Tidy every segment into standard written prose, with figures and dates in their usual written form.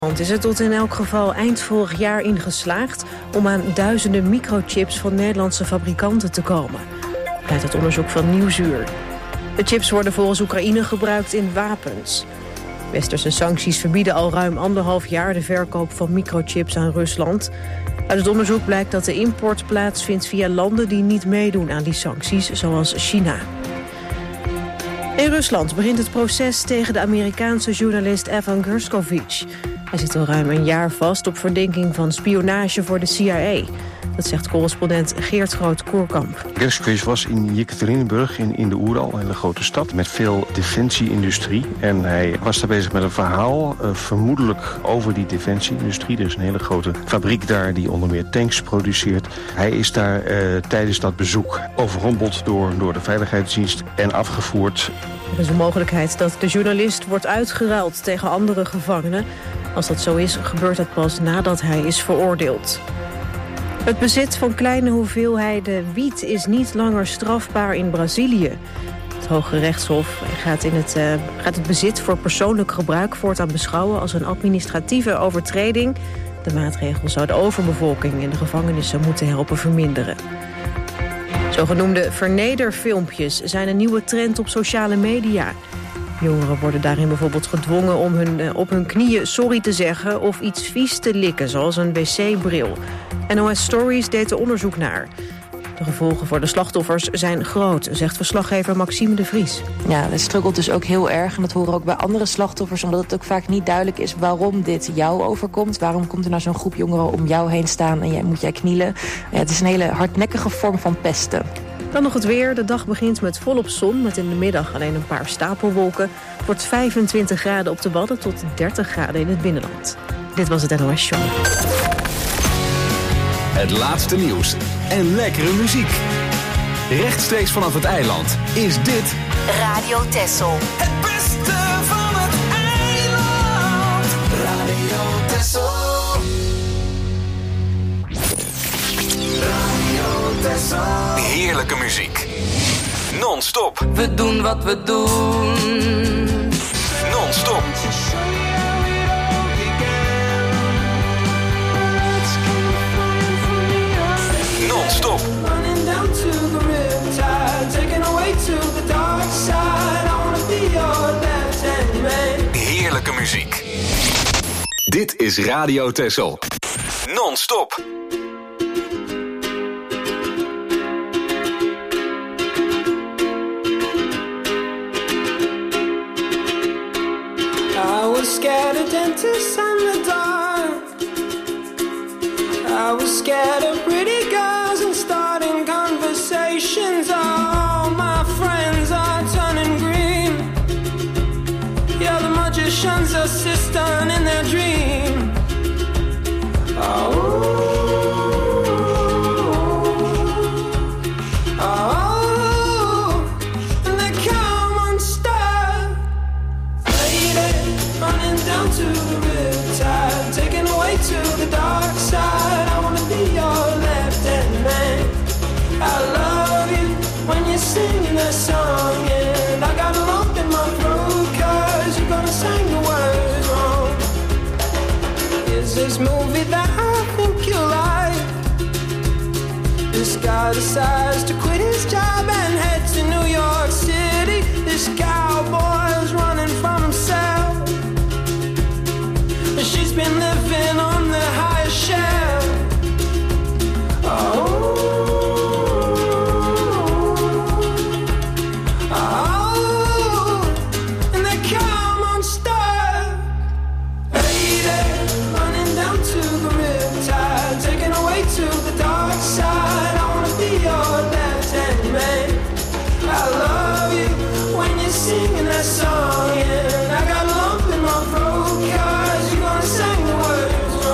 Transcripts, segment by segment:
Is het tot in elk geval eind vorig jaar ingeslaagd om aan duizenden microchips van Nederlandse fabrikanten te komen. Blijkt uit onderzoek van Nieuwsuur. De chips worden volgens Oekraïne gebruikt in wapens. Westerse sancties verbieden al ruim 1,5 jaar de verkoop van microchips aan Rusland. Uit het onderzoek blijkt dat de import plaatsvindt via landen die niet meedoen aan die sancties, zoals China. In Rusland begint het proces tegen de Amerikaanse journalist Evan Gershkovich. Hij zit al ruim een jaar vast op verdenking van spionage voor de CIA. Dat zegt correspondent Geert Groot-Koerkamp. Gershkovich was in Jekaterinburg in de Oeral, een grote stad met veel defensie-industrie. En hij was daar bezig met een verhaal, vermoedelijk over die defensie-industrie. Er is een hele grote fabriek daar die onder meer tanks produceert. Hij is daar tijdens dat bezoek overrompeld door de veiligheidsdienst en afgevoerd. Er is een mogelijkheid dat de journalist wordt uitgeruild tegen andere gevangenen. Als dat zo is, gebeurt dat pas nadat hij is veroordeeld. Het bezit van kleine hoeveelheden wiet is niet langer strafbaar in Brazilië. Het Hoge Rechtshof gaat het bezit voor persoonlijk gebruik voortaan beschouwen als een administratieve overtreding. De maatregel zou de overbevolking in de gevangenissen moeten helpen verminderen. Zogenoemde vernederfilmpjes zijn een nieuwe trend op sociale media. Jongeren worden daarin bijvoorbeeld gedwongen om op hun knieën sorry te zeggen of iets vies te likken, zoals een wc-bril. NOS Stories deed er onderzoek naar. De gevolgen voor de slachtoffers zijn groot, zegt verslaggever Maxime de Vries. Ja, dat struggelt dus ook heel erg. En dat horen ook bij andere slachtoffers, omdat het ook vaak niet duidelijk is waarom dit jou overkomt. Waarom komt er nou zo'n groep jongeren om jou heen staan en moet jij knielen? Ja, het is een hele hardnekkige vorm van pesten. Dan nog het weer. De dag begint met volop zon, met in de middag alleen een paar stapelwolken. Het wordt 25 graden op de Wadden tot 30 graden in het binnenland. Dit was het NOS Show. Het laatste nieuws en lekkere muziek. Rechtstreeks vanaf het eiland is dit Radio Texel. Het beste van het eiland. Radio Texel. Radio Texel. Heerlijke muziek. Non-stop. We doen wat we doen. Non-stop. Non-stop. Heerlijke muziek. Dit is Radio Texel. Non-stop. I was scared of dentists and the dark. I was scared of pretty girls and starting conversations. All my friends are turning green. Yeah, the magician's assistant in their dream. And they come unstuck. Lady, running down to the riptide, taken away to the dark side. I wanna be your left-hand man. I love you when you're singing that song, and I got a lump in my throat 'cause you're gonna sing the words wrong. Is this movie that I think you like? This guy decides to quit his job and head to New York City. This cowboy's running from himself. She's been living on the highest shelf. And they come unstuck. Lady, running down to the riptide, taken away to the dark side. I wanna be your left-hand man. I love you when you're singing that song, and I got a lump in my throat 'cause you're gonna sing the words wrong.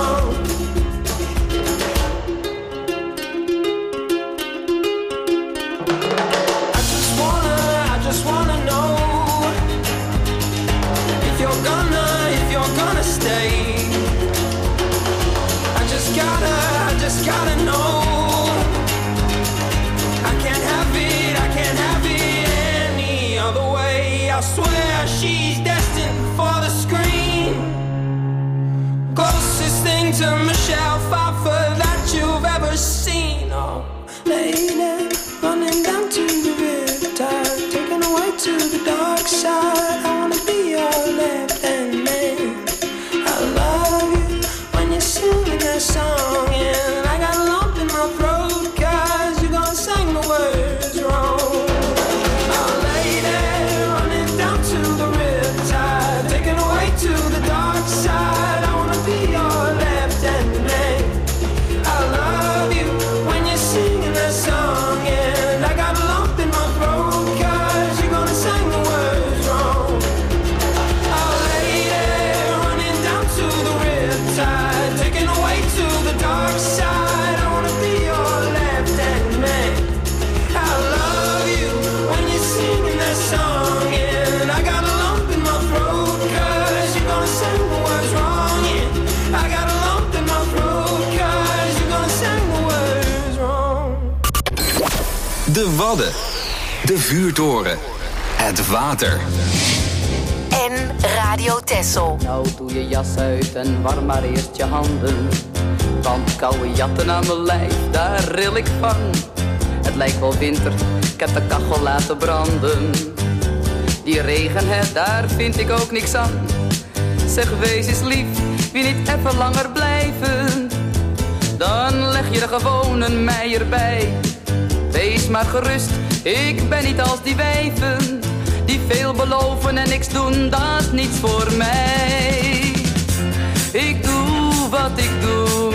to Michelle Pfeiffer that you've ever seen. Oh, lady, running down to the riptide, taken away to the dark side. I wanna be your left-hand man. I love you when you're singing that song, and I got a lump in my throat 'cause you gonna sing the words wrong. Oh, lady, running down to the riptide, taken away to the dark side. I wanna be your left-hand man. I love you when you're singing that song, and I got a lump in my throat 'cause you're gonna sing the words wrong. Oh, lady, running down to the riptide, taken away to the dark side. I wanna be your left-hand man. I love you when you're singing that song, and I got a lump in my throat 'cause you're gonna sing the words wrong. Yeah, I got a lump in my throat 'cause you're gonna sing the words wrong. De Wadden. De Vuurtoren. Het water. En Radio Texel. Nou doe je jas uit en warm maar eerst je handen. Want koude jatten aan mijn lijf, daar ril ik van. Het lijkt wel winter, ik heb de kachel laten branden. Die regen, daar vind ik ook niks aan. Zeg, wees eens lief, wie niet even langer blijven. Dan leg je er gewoon een meier bij. Wees maar gerust, ik ben niet als die wijven. Die veel beloven en niks doen, dat is niets voor mij. Ik doe wat ik doe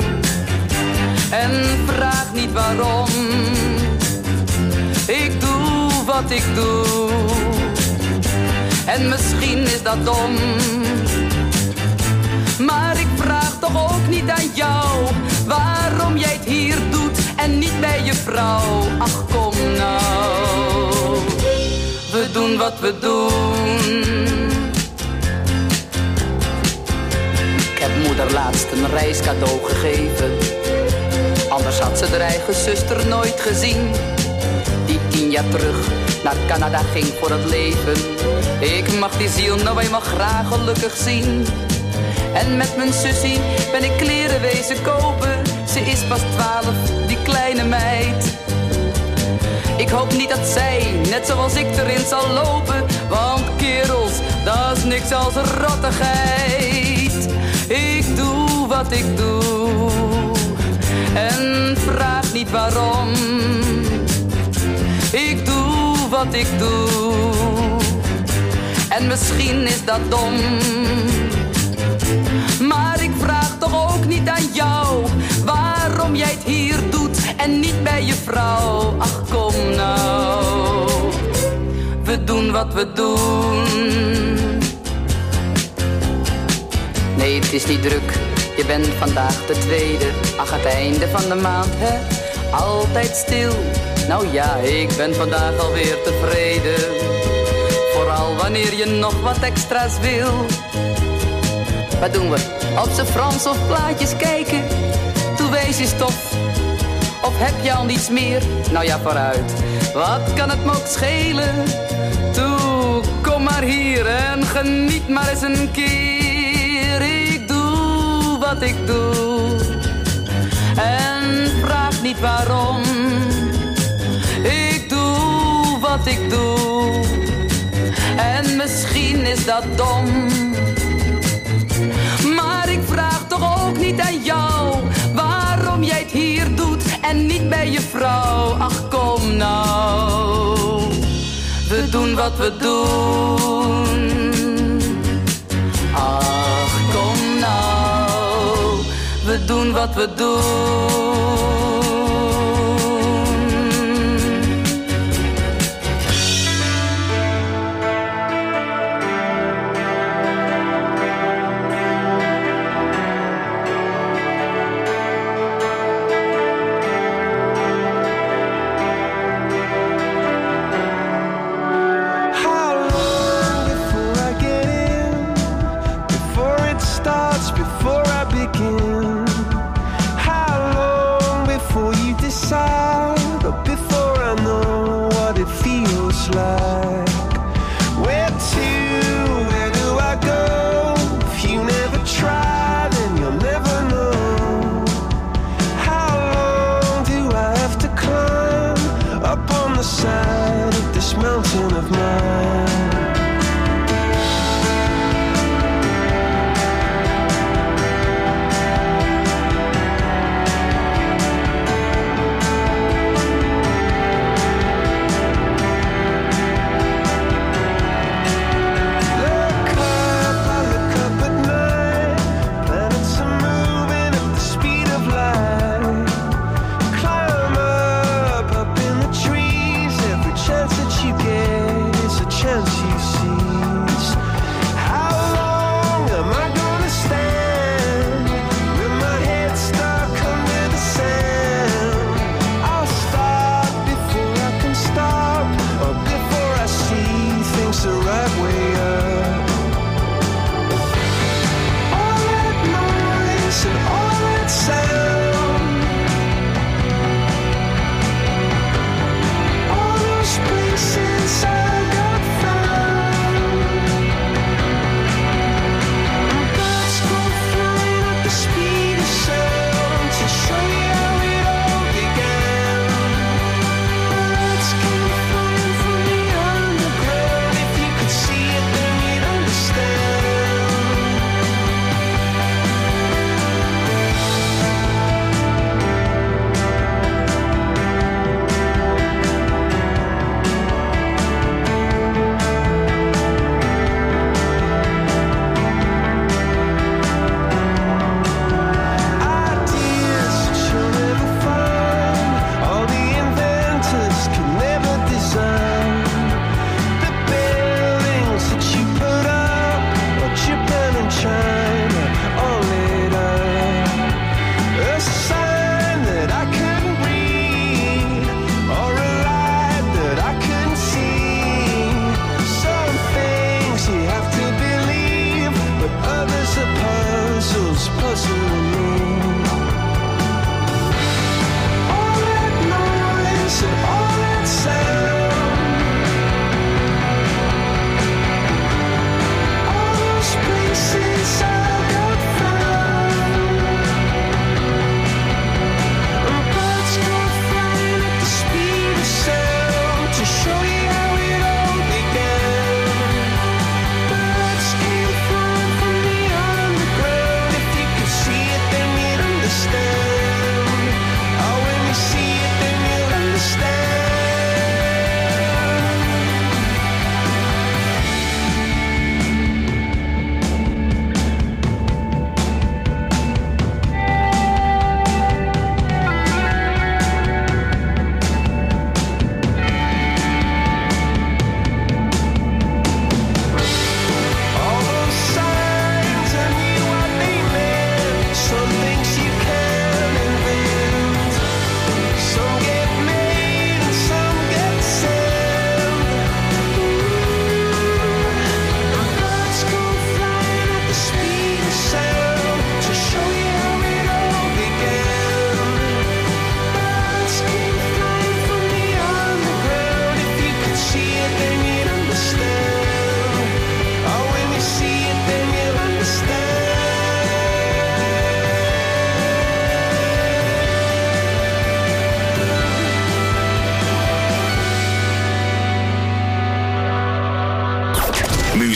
en vraag niet waarom. Ik doe wat ik doe en misschien is dat dom. Maar ik vraag toch ook niet aan jou waarom jij het hier doet en niet bij je vrouw. Ach, kom nou, we doen wat we doen. Ik heb moeder laatst een reiscadeau gegeven. Anders had ze haar eigen zuster nooit gezien. Die 10 jaar terug naar Canada ging voor het leven. Ik mag die ziel nou eenmaal graag gelukkig zien. En met mijn sussie ben ik kleren wezen kopen. Ze is pas 12, die kleine meid. Ik hoop niet dat zij, net zoals ik, erin zal lopen. Want kerels, dat is niks als rottigheid. Ik doe wat ik doe en vraag niet waarom. Ik doe wat ik doe en misschien is dat dom. Maar ik vraag toch ook niet aan jou waarom jij het hier doet en niet bij je vrouw. Ach, kom nou, we doen wat we doen. Nee, het is niet druk, je bent vandaag de tweede. Ach, het einde van de maand, hè, altijd stil. Nou ja, ik ben vandaag alweer tevreden. Vooral wanneer je nog wat extra's wil. Wat doen we? Op z'n Frans of plaatjes kijken? Toe wees je stof. Of heb je al niets meer? Nou ja, vooruit. Wat kan het me ook schelen? Toe, kom maar hier en geniet maar eens een keer. Ik doe wat ik doe en vraag niet waarom. Ik doe wat ik doe en misschien is dat dom. Maar ik vraag toch ook niet aan jou waarom jij het hier doet en niet bij je vrouw. Ach, kom nou, we doen wat we doen. Ach, kom nou, we doen wat we doen. Before I begin, how long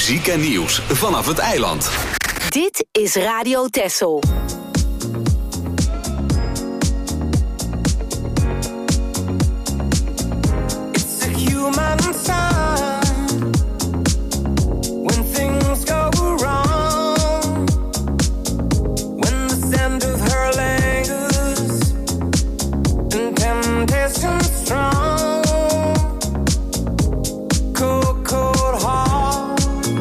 Muziek en nieuws vanaf het eiland. Dit is Radio Texel. It's a human sign when things go wrong, when the scent of her lingers and temptation strong. Cold, cold heart,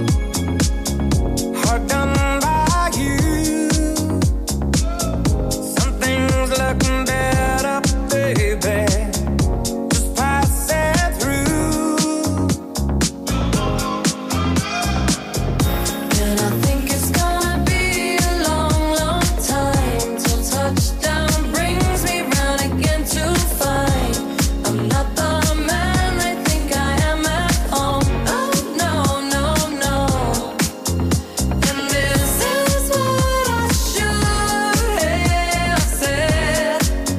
hard done by you. Something's looking better, baby. Just pass it through. And I think it's gonna be a long, long time till touchdown brings me round again to find I'm not the man I think I am at home. Oh no, no, no. And this is what I should have said.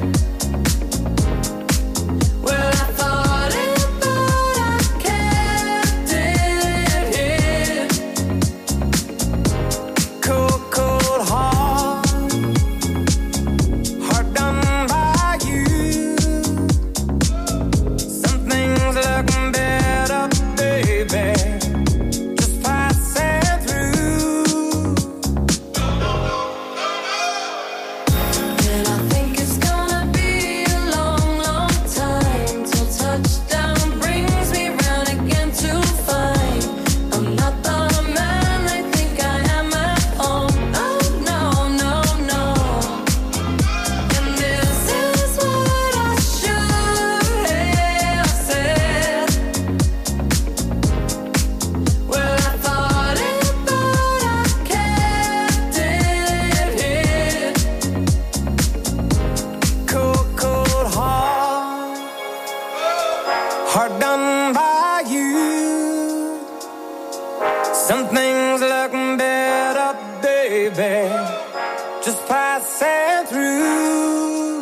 Well, I thought it, but I kept it here. Cold, cold heart, hard done by you. Something's looking better, baby. Just pass it through. And I think it's gonna be a long, long time till touchdown brings me round again to find I'm not the man I think I am at home. Oh no, no, no. And this is what I should have said. Well, I thought it, but I kept it here. Cold, cold heart, hard done by you. Something's looking better, baby. Just pass it through.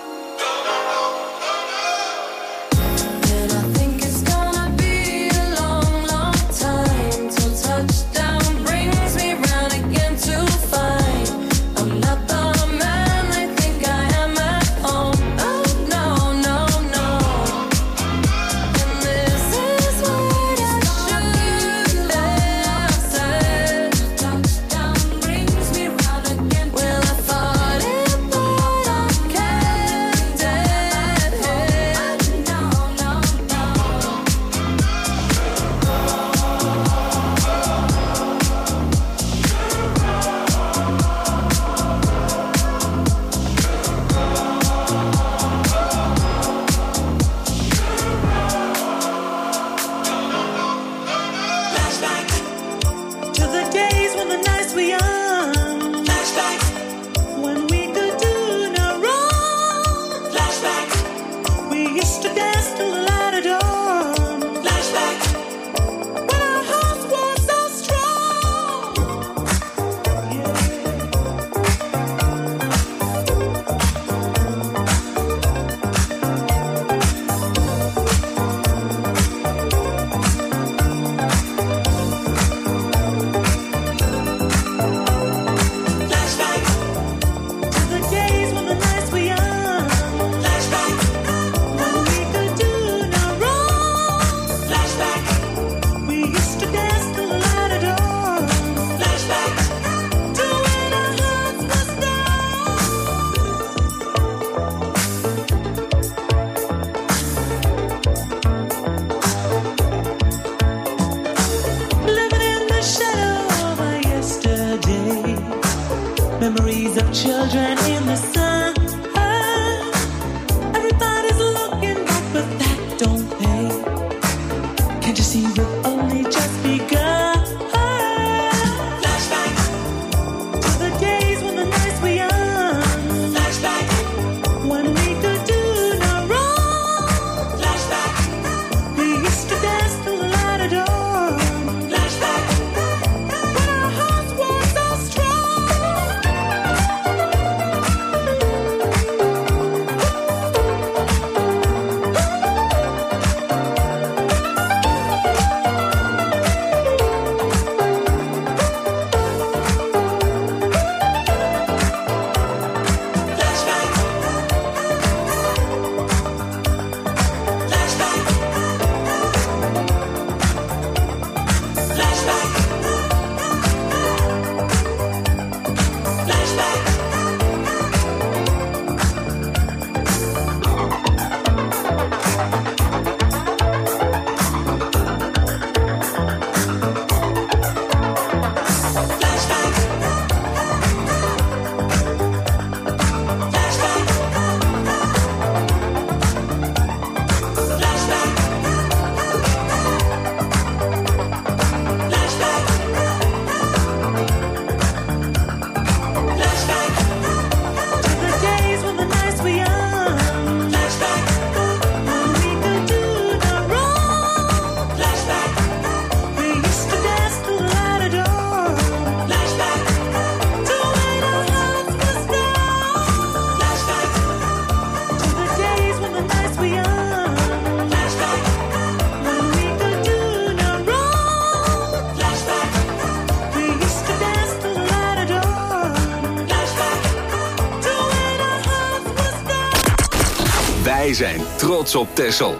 And I think it's gonna be a long, long time till touchdown brings me round again to find I'm not the man I think I am at home. Oh no, no, no. And this is what I should have said. Touchdown brings me round again. Well, I thought it, but I kept it here. No, no, no. Flashback To the days when the nights were young, flashback, when we could do no wrong. flashback, We used to dance till the light of dawn, flashback. when our hearts were so strong. Flashback To the days when the nights were young, flashback, when we could do no wrong. flashback, We used to dance till the light of dawn, flashback. to when our hearts were strong. Living in the shadow of our yesterday, memories of children in the sun. Everybody's looking back, but that don't pay. Can't you see we've only just begun? Flashback, To the days when the nights were young, flashback, when we could do no wrong. flashback, We used to dance till the light of dawn, flashback. when our hearts were so strong. Wij zijn trots op Texel.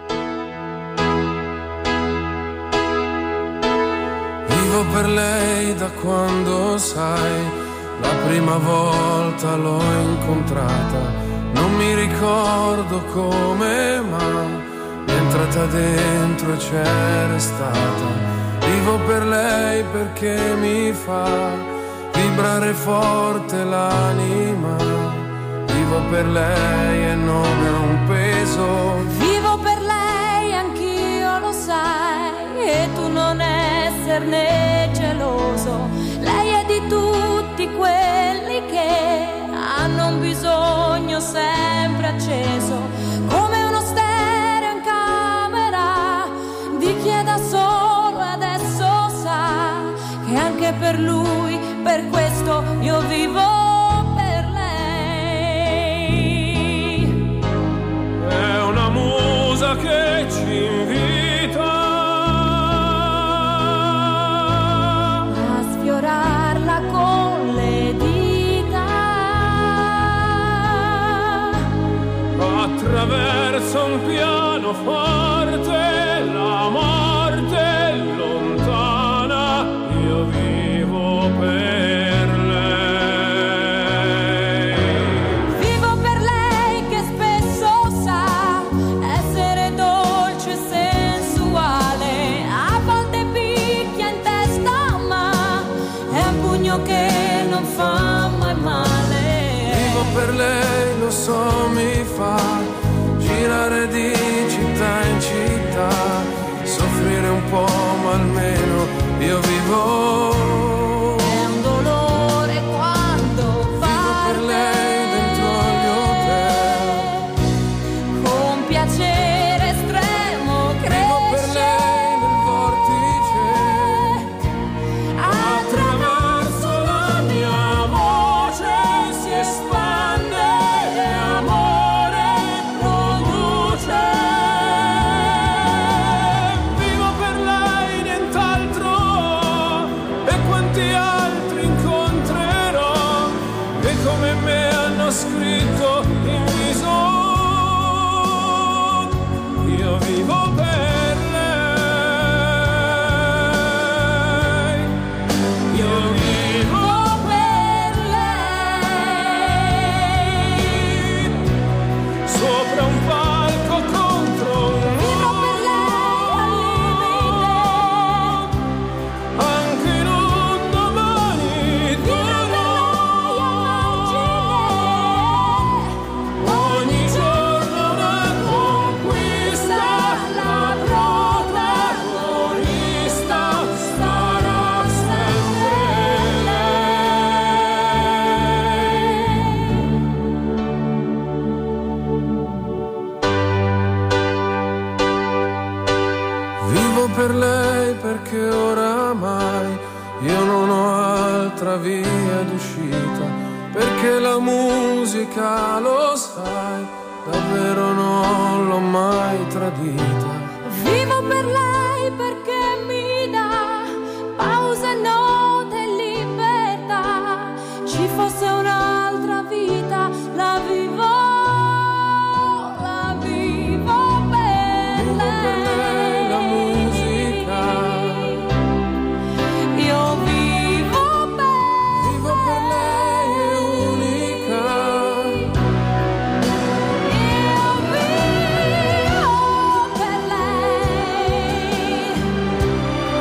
Vivo per lei da quando sai, la prima volta l'ho incontrata. Non mi ricordo come, ma è entrata dentro e c'è restata. Vivo per lei perché mi fa vibrare forte l'anima. Vivo per lei e non è un peso. Vivo per lei, anch'io lo sai, e tu non esserne geloso. Lei è di tutti quelli che hanno un bisogno sempre acceso, come uno stereo in camera di chi è da solo e adesso sa che anche per lui, per questo io vivo per lei. È una musa che ci invita a sfiorarla con le dita, attraverso un pianoforte, la morte è lontana, io vivo per lei. vivo per lei che spesso sa essere dolce e sensuale, a volte picchia in testa ma è un pugno che non fa mai male. Vivo per lei, lo so, mi fa girare di città in città, soffrire un po' ma almeno io vivo. È un dolore quando va Per lei dentro agli hotel, con piacere estremo vivo per cresce lei nel vortice. attraverso la mia voce si espande e amore produce. Vivo per lei, nient'altro, e quanti altri incontrerò che come me hanno scritto in viso. Io vivo per lei, io vivo Per lei sopra un palco contro un vivo per lei al limite, anche in un domani vivo per lei a margine, ogni giorno una conquista, la protagonista sarà sempre lei. Vivo per lei perché oramai io non ho altra via d'uscita, perché la musica, lo sai, davvero non l'ho mai tradita. vivo per lei perché mi dà pause, note e libertà. Ci fosse un'altra vita, la vivo per Vivo per lei la musica, io vivo vivo per lei è unica. io vivo per lei.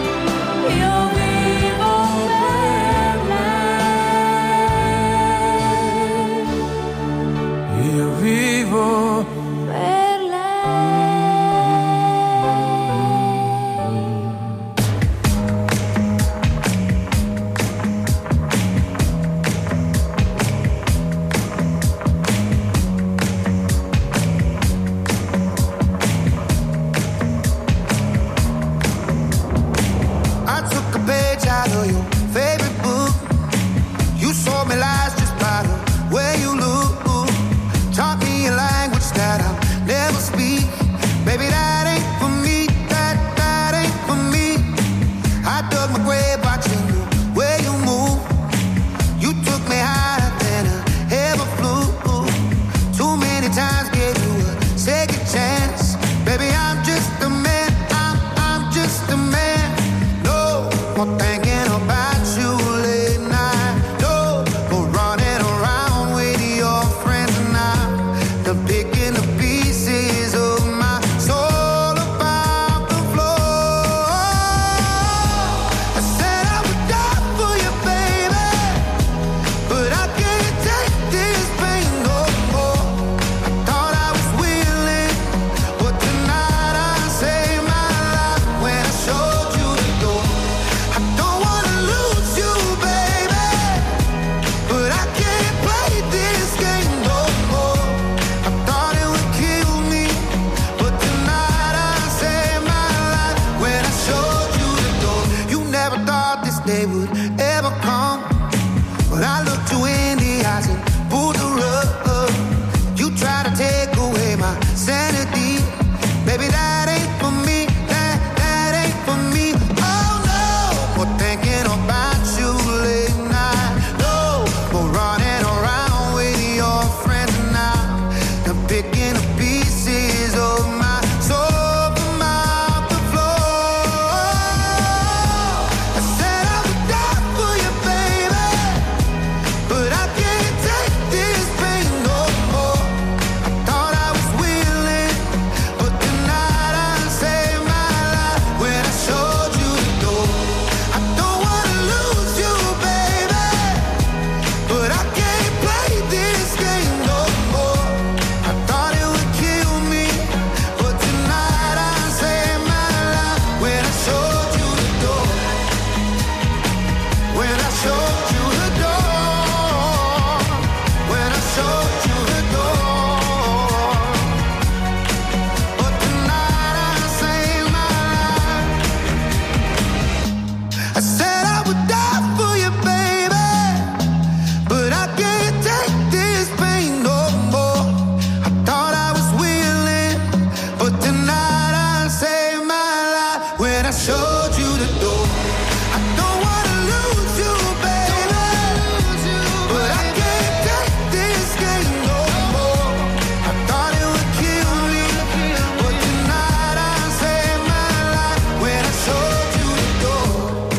lies and pull the rug. You try to take away my sanity. Baby, that ain't for me. That ain't for me. Oh no, for thinking about you late night. No, for running around with your friends now. And picking up pieces of my soul from out the floor. I said I would die for you, baby, but I can't take this pain no more. I thought I was willing, but tonight I saved my life when I showed you the door. I don't wanna lose you, baby, but I can't play this game no more. I thought it would kill me, but tonight I saved my life when I showed you the door. When I showed you the door. When I showed you the door. But tonight I saved my life. I said I would die for you, baby, but I can't take this pain no more. I thought I was willing, but tonight I saved my life when I showed you the door. I don't wanna lose you, baby, but I can't take this game no more. I thought it would kill me, but tonight I saved my life when I showed you the door.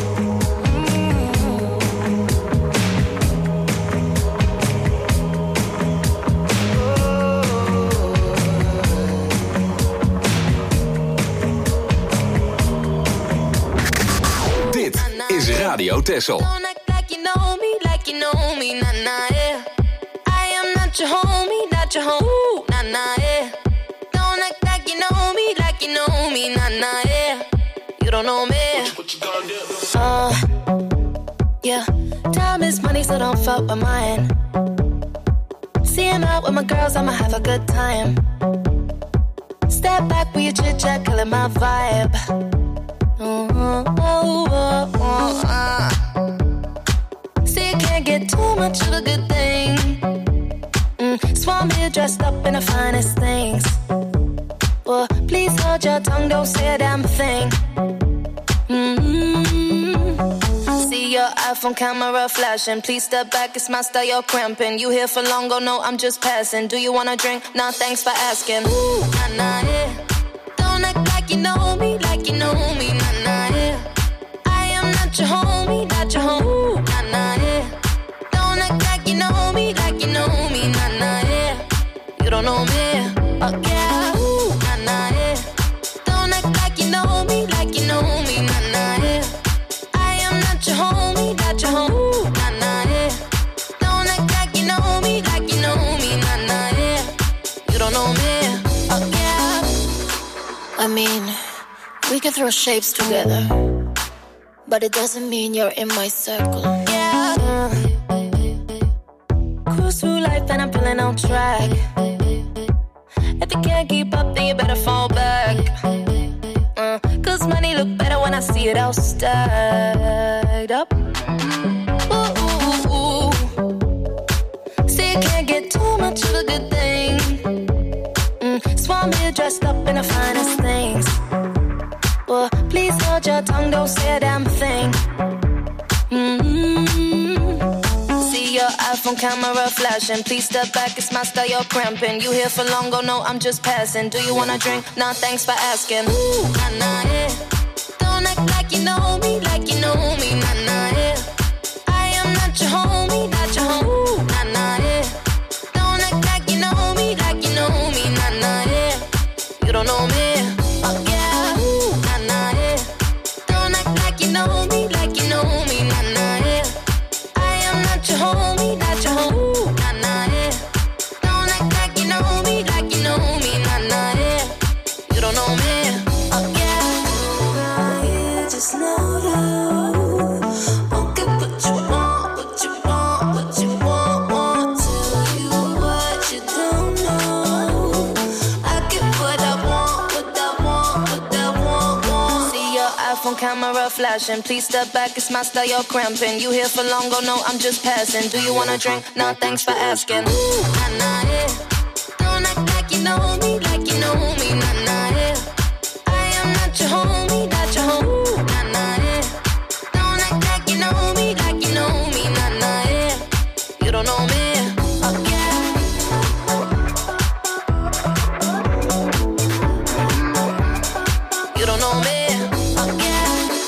Dit is Radio Texel. Don't act like you know me, nah, nah, yeah. I am not your homie, nah, nah, yeah. Don't act like you know me, nah, nah, yeah. You don't know me. What you gonna do? Yeah. Time is money, so don't fuck with mine. Seeing out with my girls, I'ma have a good time. Step back with your chit chat, killing my vibe. See, you can't get too much of a good thing. Swan here dressed up in the finest things. Well, please hold your tongue, don't say a damn thing. See your iPhone camera flashing. Please step back, it's my style, you're cramping. You here for long, go no, I'm just passing. Do you wanna drink? Nah, thanks for asking. Ooh, nah, nah, yeah. Don't act like you know me, nah, nah, yeah. I am not your homie, ooh, nah, nah, yeah. Don't act like you know me, nah, nah, yeah. You don't know me, oh yeah, ooh, nah, nah, yeah. Don't act like you know me, nah, nah, yeah. I am not your homie, ooh, nah, nah, yeah. Don't act like you know me, nah, nah, yeah. You don't know me, oh yeah. I mean, we can throw shapes together, but it doesn't mean you're in my circle. Yeah. Cruise through life and I'm feeling on track. If you can't keep up, then you better fall back. Cause money look better when I see it all stacked up. Ooh, ooh, ooh. See, you can't get too much of a good thing. Swan here dressed up in the finest things. Well, please hold your tongue, don't say a damn thing. See your iPhone camera flashing. Please step back, it's my style, you're cramping. You here for long, go no, I'm just passing. Do you wanna drink? Nah, thanks for asking. Ooh, nah, nah, yeah. Don't act like you know me, nah, nah, yeah. I am not your homie, ooh, nah, nah, yeah. Don't act like you know me, nah, nah, yeah. You don't know me, oh yeah, ooh, nah, nah, yeah. Don't act like you know me, nah, nah, yeah. I am not your homie, ooh, nah, nah, yeah. Don't act like you know me, nah, nah, yeah. You don't know me, oh yeah. You just know camera flashing. Please step back, it's my style, you're cramping. You here for long, oh no, I'm just passing. Do you wanna drink? Nah, thanks for asking. Ooh, nah, nah, yeah. Don't act like you know me, nah, nah, yeah. I am not your homie, not your home. Ooh, nah, nah, yeah. Don't act like you know me, nah, nah, yeah. You don't know me, okay. You don't know me, okay.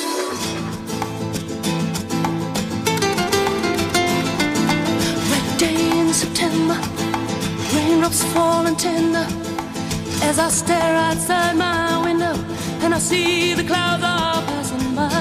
Red day in September, raindrops falling tender as I stare outside my window and I see the clouds are passing by.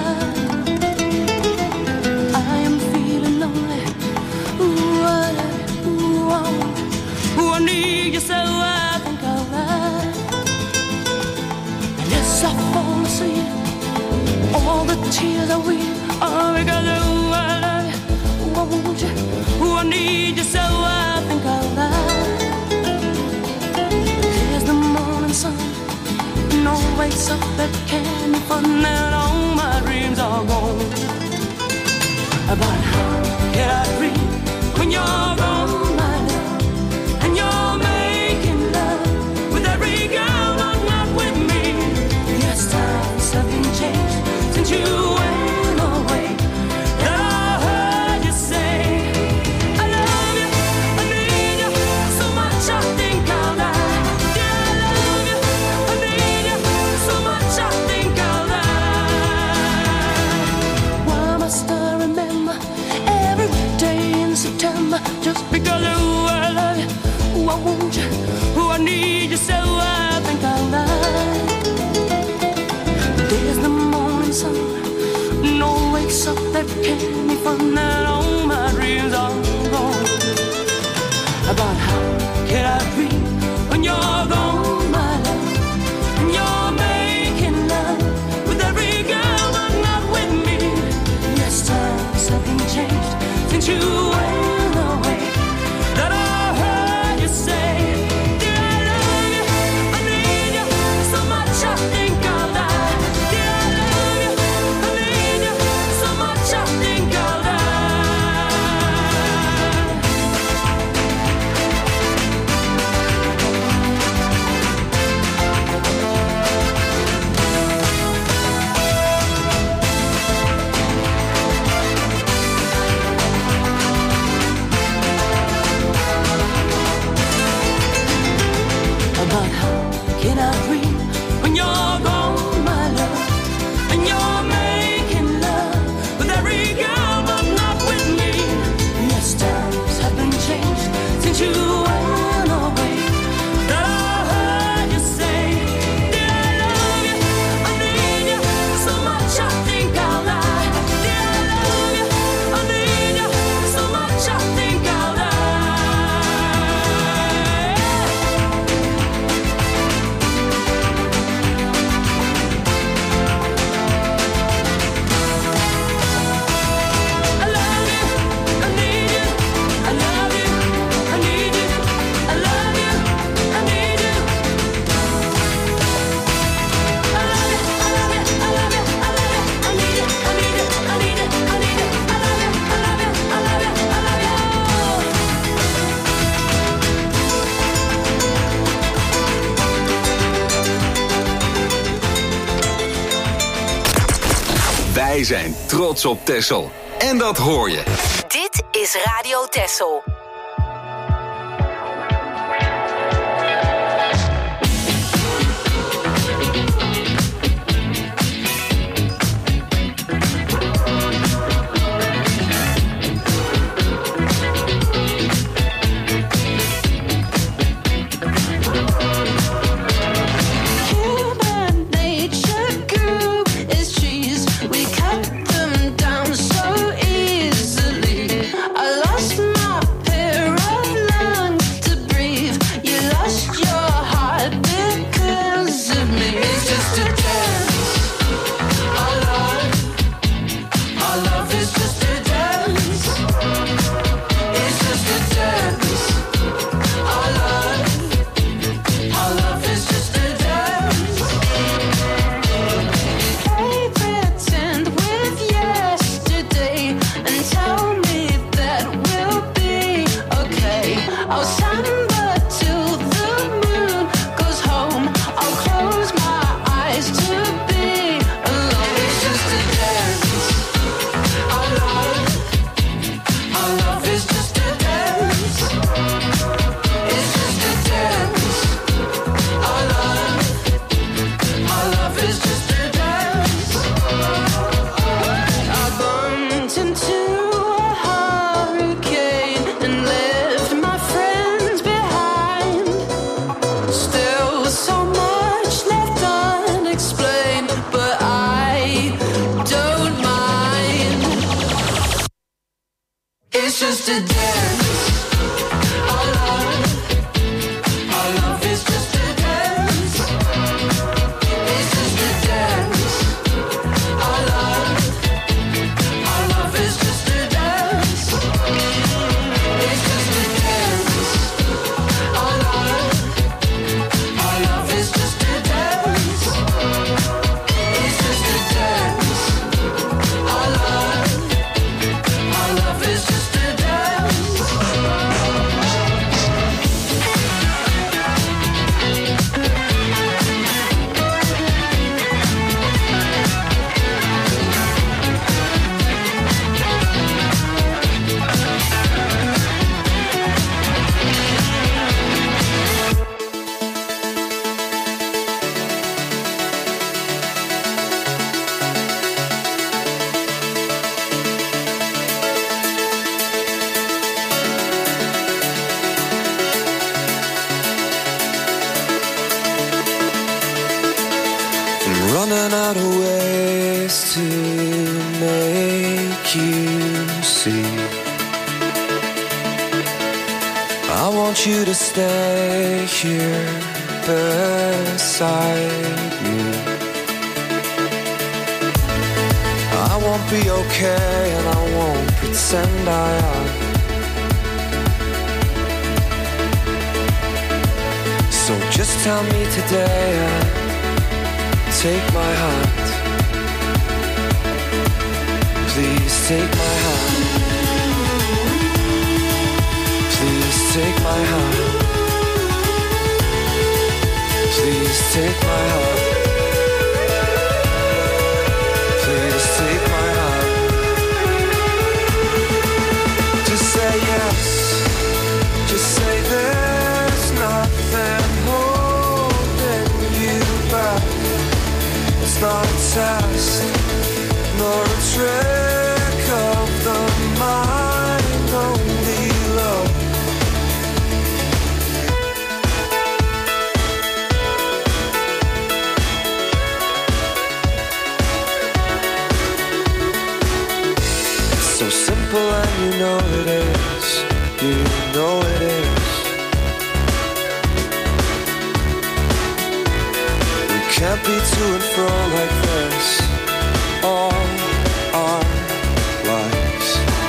I am feeling lonely. Ooh, I love you. Ooh, I want you. Ooh, I need you so I think I'll lie. And as I fall asleep, all the tears I weep are because ooh, I love you. Ooh, I want you. Ooh, I need you so I think I'll lie. There's the morning sun, no wakes up that candy fun, and all my dreams are gone. But how can I breathe when you're gone, my love? And you're making love with every girl, but not with me. Yes, times have been changed since you went away. And I heard you say, I love you, I need you so much I think I'll die. Yeah, I love you, I need you so much I think I'll die. Why must I remember every day in September just because ooh, I love you, ooh, I want you, ooh, I need you so I think I'll lie. There's the morning sun, no wakes up that candy fun, and all my dreams are gone. About how can I breathe when you're gone, my love? And you're making love with every girl, but not with me. Yes, times have been changed since you went away. That I heard you say, dear, I love you, I need you so much I think I'll die. Dear, I love you, I need you so much I think I'll die. But how can I breathe when you're gone, my love? And you're making love with every girl, but not with me. Yes, times have been changed since you went away. That I heard you say, dear, I love you, I need you so much I think I'll die. Dear, I love you, I need you so much I think I'll die. I love you, I need you, I love you, I need you, I love you, I need you. I love you, I love you, I love you, I love you, I need you, I need you, I need you, I need you. I love you, I love you, I love you, I love you. Wij zijn trots op Texel. En dat hoor je. Dit is Radio Texel. Human nature grew as trees. We cut them down so easily. I lost my I want you to stay here beside me. I won't be okay and I won't pretend I am. So just tell me today and take my hand. Please take my hand. Please take my hand. Please take my hand. Please take my hand. Just say yes. Just say there's nothing holding you back. It's not a test, nor a trick of the mind, only love. So simple and you know it is. You know it is. We can't be to and fro like this all our lives.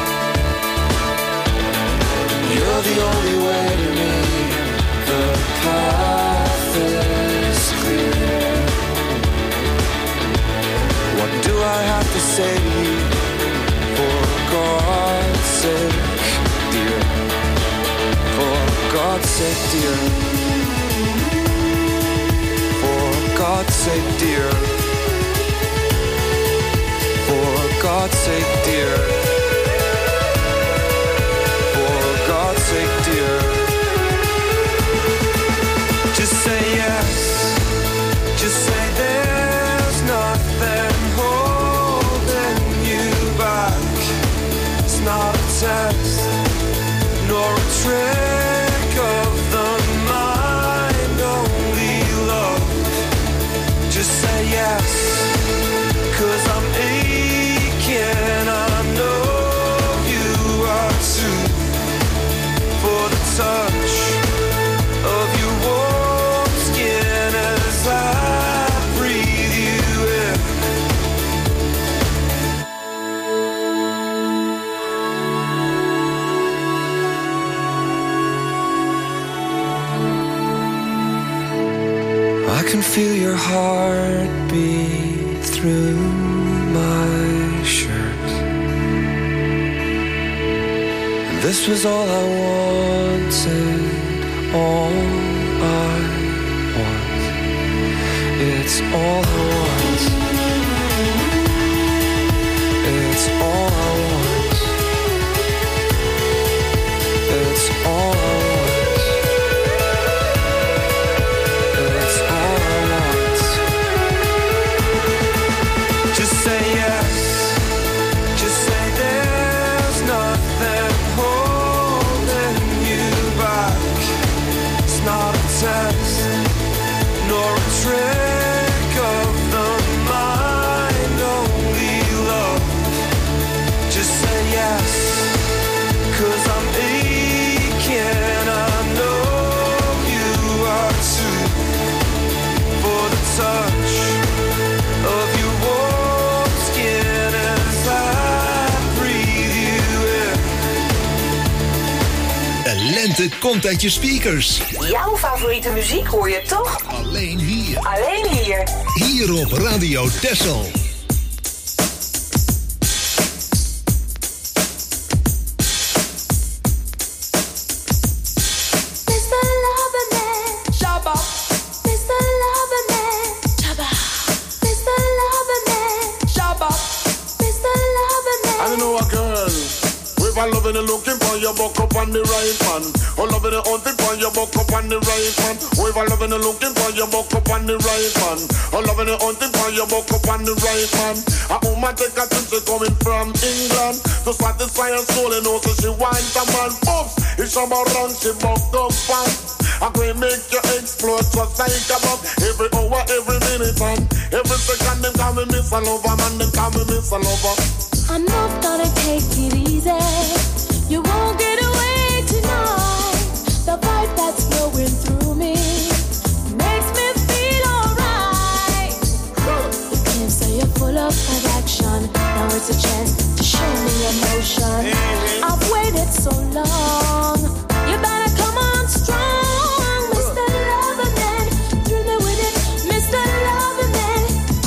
You're the only way to me. The path is clear. What do I have to say to you? For God's sake, dear. For God's sake, dear. For God's sake, dear. For God's sake, dear. For God's sake, dear. Just say yes. Just say there's nothing holding you back. It's not a test, nor a trick of the mind, only love. Just say yes, 'cause I'm aching, I know you are too. For the touch of your warm skin as I breathe you in. I can feel your heartbeat through my shirt. And this was all I wanted, all I want. It's all I want. It's all I want. It's all I want. It's all I want. Just say yes. Just say there's nothing holding you back. It's not a test, nor a trick of the mind, only love. Just say yes, 'cause I'm aching, I know you are too. For the touch of your warm skin as I breathe you in. De lente komt uit je speakers. Jouw favoriete muziek hoor je toch? Alleen hier. Alleen hier. Hier op Radio Texel. Loving and looking for your buck up on the right man. Oh, loving and hunting for your buck up on the right man. Oh, if I loving and looking for your buck up on the right man. Oh, loving and hunting for your buck up on the right man. A woman take a trip, she coming from England to satisfy her soul and also she wants a man. Oops, it's about run, she buck up fast. I'm gonna make you explode just like a bomb. Every hour, every minute, and every second, them call me Miss a Lover, man, them call me Miss a Lover. I'm not gonna take it easy. You won't get away tonight. so long. You better come on strong, Mr. Loverman. Thrill me with it, Mr. Loverman.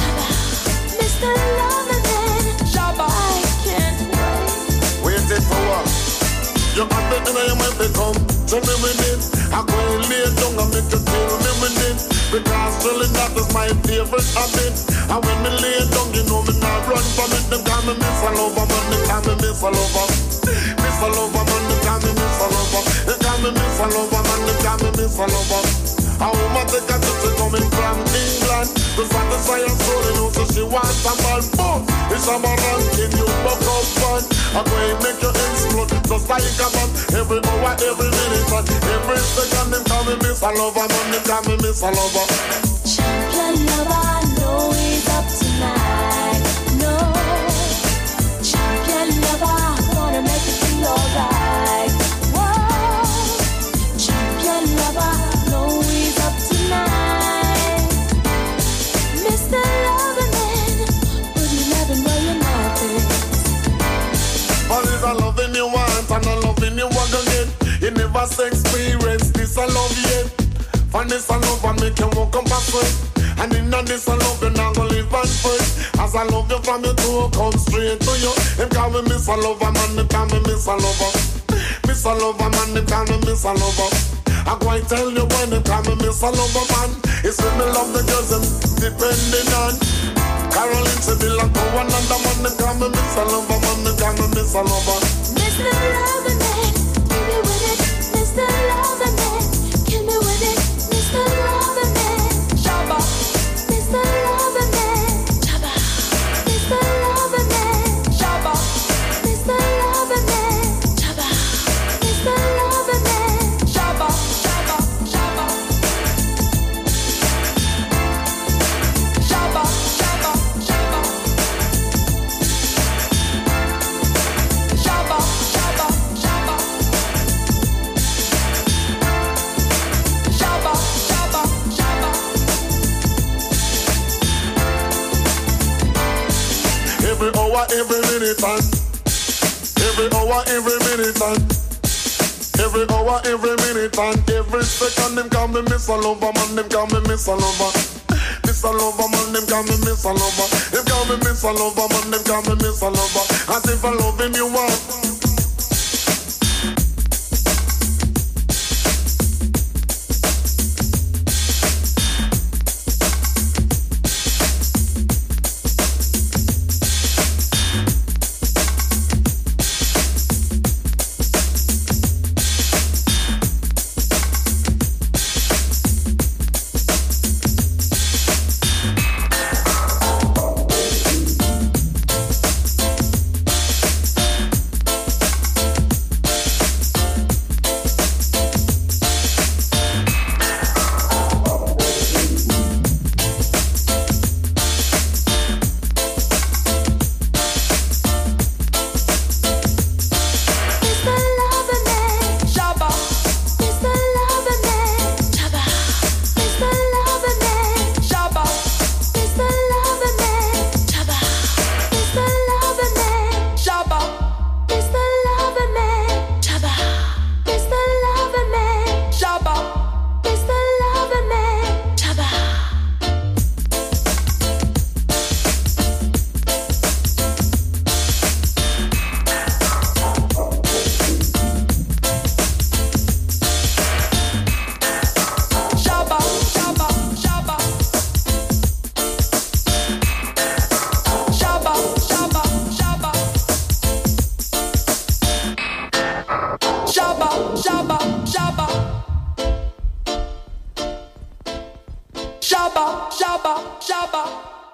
Mr. Loverman. Shabba. I can't wait. Waiting for what? You got the inner you might become. Tell me with it. I go and lay down and make you feel me with it. Because really that is my favorite habit. And when me lay down, you know me not run from it. Them call me Miss Lover, man, they call me Miss Lover. Miss Lover, man, they call me Miss Lover. They call me Miss Lover, man, they call me Miss Lover. A woman take a trip, she coming from England. To satisfy her soul, you know, so she wants a man. Boom! It's a man ranking, you buck up fun. I'm going to make you explode, just like a man. Every hour, every minute, and every second, them call me Miss Lover, man, they call me Miss Lover. Champion lover, know he's up tonight. No, champion lover, gonna make it feel alright. Whoa, champion lover, know he's up tonight. Mr. Loverman, put your loving where your mouth is. But it's a loving you want and a loving you want again. You never say experience this I love yet. For this I love and make you walk up backward. And in this I love you not gonna live and first. As I love you from your toe, come straight to you. Them call me Miss Lover, man, they call me Miss Lover. Miss Lover, man, they call me Miss Lover. I go and tell you when they call me Miss Lover, man. It's when me love the girls and depending on Caroline, she belong to one another, man, they call me Miss Lover, man, they call me Miss Lover. Mr. Loverman, give me with it, Mr. Loverman, give me with it, Mr. Loverman. Shabba. Mr. Loverman, Shabba. Mr. Loverman, Shabba. Mr. Loverman, Shabba. Mr. Loverman, Shabba. Shabba. Shabba. Shabba. Shabba. Shabba. Shabba. Shabba. Shabba. Shabba. Shabba. Shabba. Every hour, every minute, and every hour, every minute, and every hour, every minute, and every second, them call me Miss Lover, man, them call me Miss Lover. Miss Lover, man, them call me Miss Lover. Them call me Miss Lover, man, them call me Miss Lover. As if I'm loving you want. Shabba, shabba, shabba.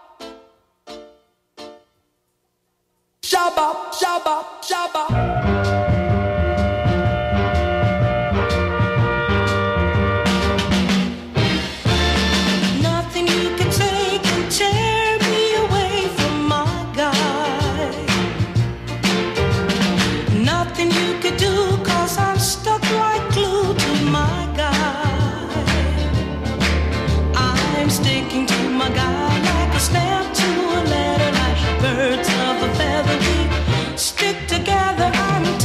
Shabba, shabba, shabba. Together, I'm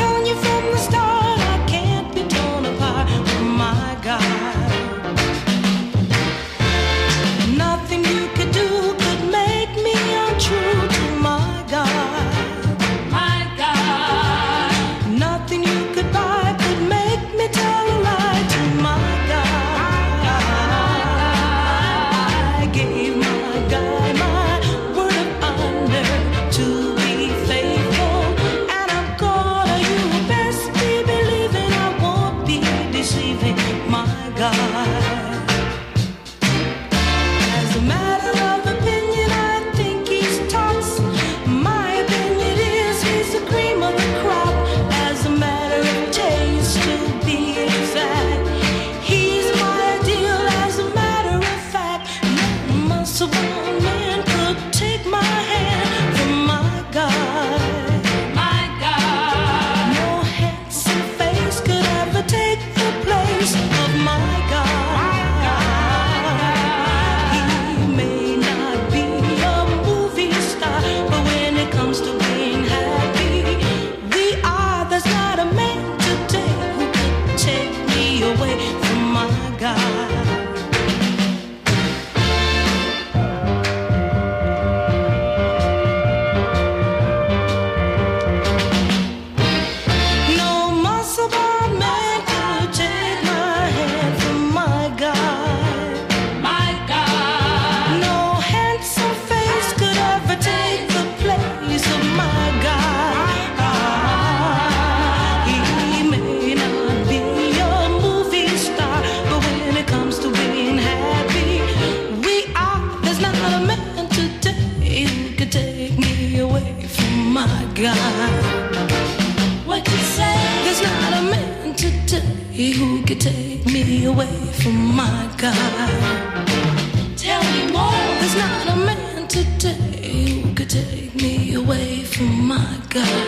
who could take me away from my guy? Tell me more. There's not a man today who could take me away from my guy.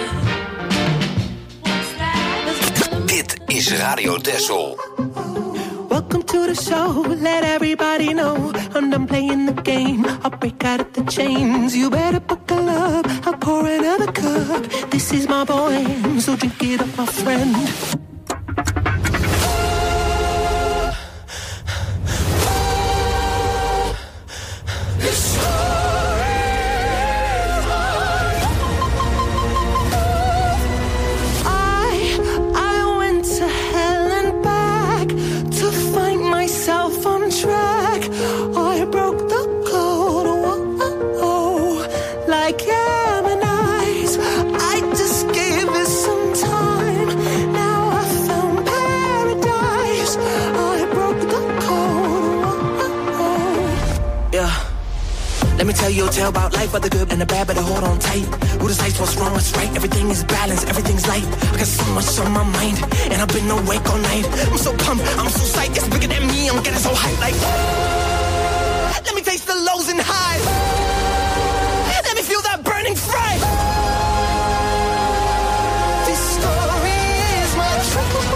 Dit is Radio Texel. Welcome to the show, let everybody know I'm done playing the game, I'll break out of the chains. You better buckle up, I'll pour another cup. This is my boy, so drink it up, my friend. Let me tell you a tale about life, but the good and the bad, better hold on tight. Who decides what's wrong, what's right? Everything is balanced, everything's light. I got so much on my mind, and I've been awake all night. I'm so pumped, I'm so psyched, it's bigger than me, I'm getting so hyped like. Let me taste the lows and highs. Let me feel that burning fire. This story is my truth.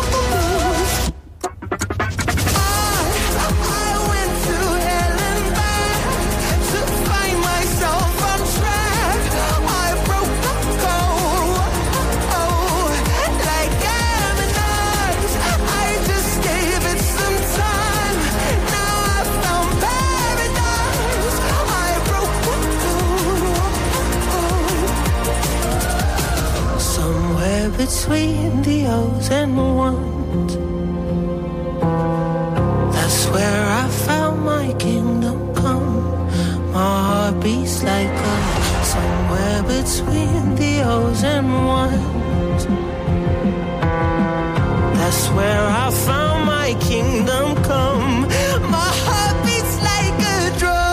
Between the O's and the ones, that's where I found my kingdom come. My heart beats like a somewhere between the O's and ones. That's where I found my kingdom come. My heart beats like a drum.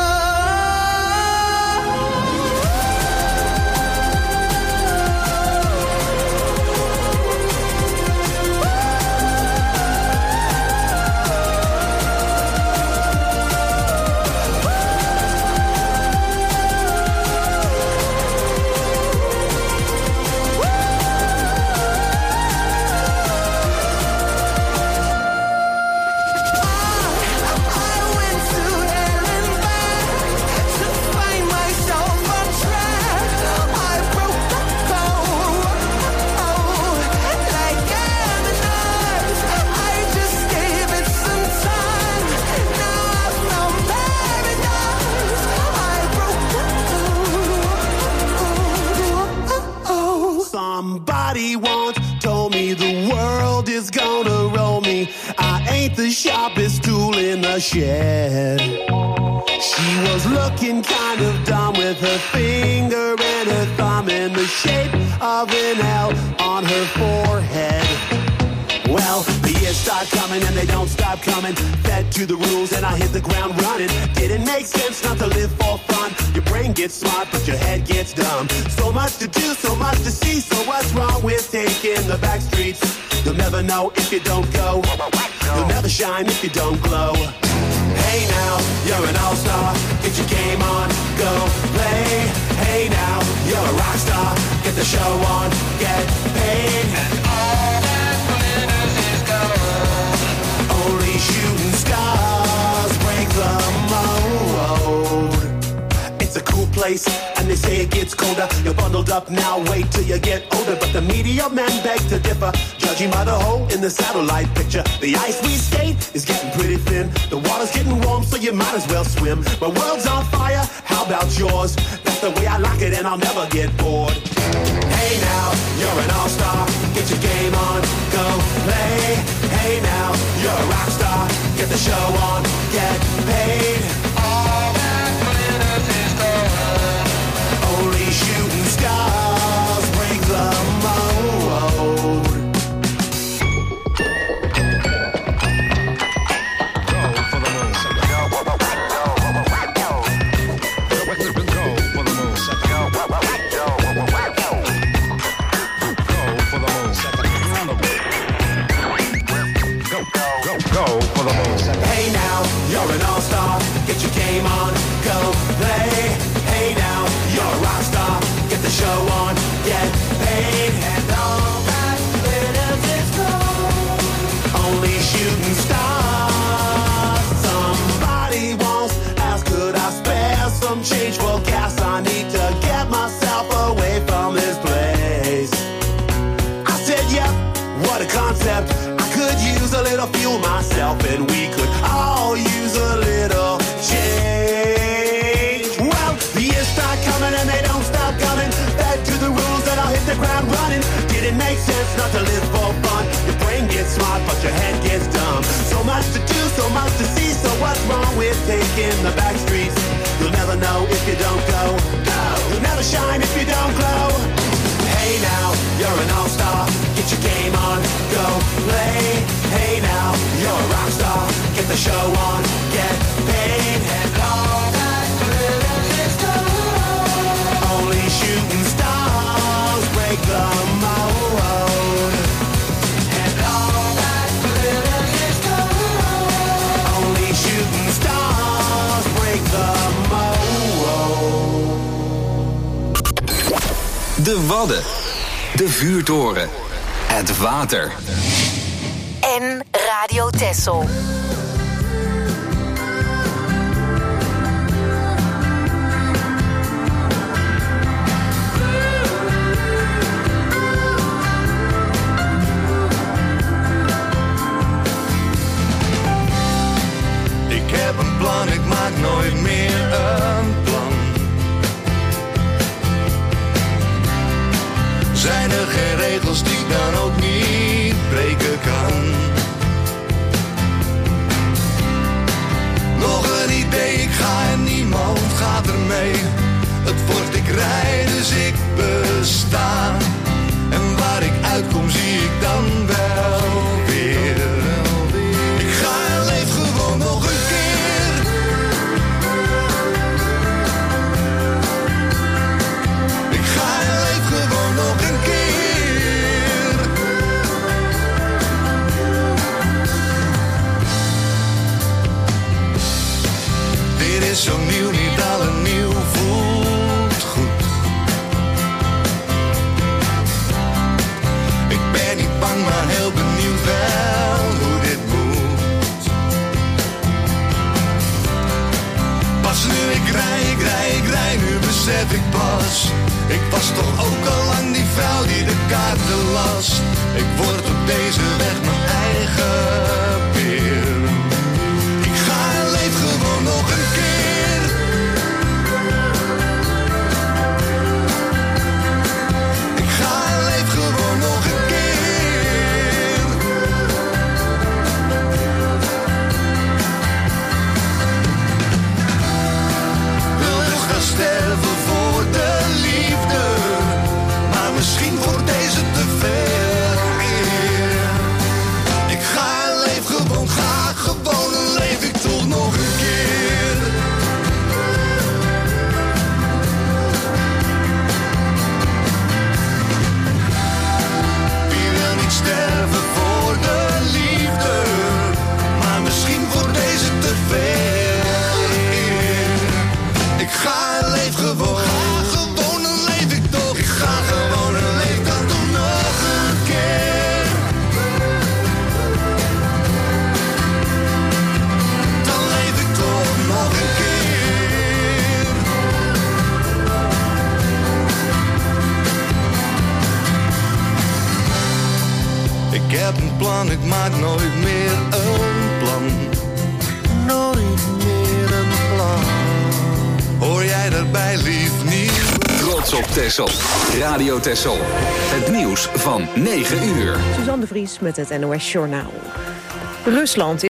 Somebody once told me the world is gonna roll me. I ain't the sharpest tool in the shed. She was looking kind of dumb with her finger and her thumb in the shape of an L on her forehead. Well, the years start coming and they don't stop coming. Fed to the rules and I hit the ground running. Didn't make sense not to live for fun. Your brain gets smart but your head gets dumb. So much to do, so much to see. So what's wrong with taking the back streets? You'll never know if you don't go. You'll never shine if you don't glow. Hey now, you're an all-star. Get your game on, go play. Hey now, you're a rock star. Get the show on, get paid. And all that glitters is gold. Only shooting stars break the mold. It's a cool place, and they say it gets colder. You're bundled up now, wait till you get older. But the media men beg to differ, judging by the hole in the satellite picture. The ice we skate is getting pretty thin. The water's getting warm, so you might as well swim. My world's on fire, how about yours? That's the way I like it, and I'll never get bored. Hey now, you're an all-star. Get your game on, go play. Hey now, you're a rock star. Get the show on, get paid. All that glitters is gold. Only shooting stars break the mold. Go. Go for the moon. Hey now, you're an all-star. Get your game on, go play. Hey now, you're a rock star. Get the show on, get paid. And all that glitters is gold. Only shooting stars. Somebody once asked, could I spare some change for gas? I need to get myself away from this place. I said, yep, what a concept. I could use a little fuel myself, and we could all use a little change. Well, the years start coming and they don't stop coming. Back to the rules and I'll hit the ground running. Did it make sense not to live for fun? Your brain gets smart, but your head gets dumb. So much to do, so much to see. So what's wrong with taking the back streets? You'll never know if you don't go. Go. You'll never shine if you don't glow. Hey now, you're an all-star. Get your game on, go play. Hey now, you're a rock star. Get the show on, get paid. And all that glitters is gold. Only shooting stars break the mold. And all that glitters is gold. Only shooting stars break the mold. De Wadden. De Vuurtoren. Het water. En Radio Texel. Ik heb een plan, ik maak nooit meer een plan. Zijn er geen regels die ik dan ook niet breken kan? Nog een idee, ik ga en niemand gaat ermee. Het wordt ik rij, dus ik besta. En waar ik uitkom zie ik dan wel weer. Ik ga en leef gewoon nog een keer. Ik ga en leef gewoon nog een keer. Dit is zo nieuw, niet alle nieuw voelt goed. Ik ben niet bang, maar heel benieuwd wel hoe dit moet. Pas nu ik rij, nu besef ik pas. Ik was toch ook al lang die vrouw die de kaarten las. Ik word op deze weg mijn eigen peer. Ik ga en leef gewoon nog een keer. Ik ga en leef gewoon nog een keer. Wil dus gaan sterven voor de liefde, maar misschien voor deze te veel eer. Ik ga en leef gewoon, ga gewoon en leef ik toch nog een keer. Wie wil niet sterven voor de liefde, maar misschien voor deze te veel eer. Ik ga en leef gewoon, ga gewoon en leef ik toch. Ik ga gewoon en leef dan toch nog een keer. Dan leef ik toch nog een keer. Ik heb een plan, ik maak nooit meer een plan. Nooit meer een plan. Hoor jij daarbij, lief niet? Trots op Texel. Radio Texel. Het nieuws van 9 uur. Suzanne de Vries met het NOS Journaal. Rusland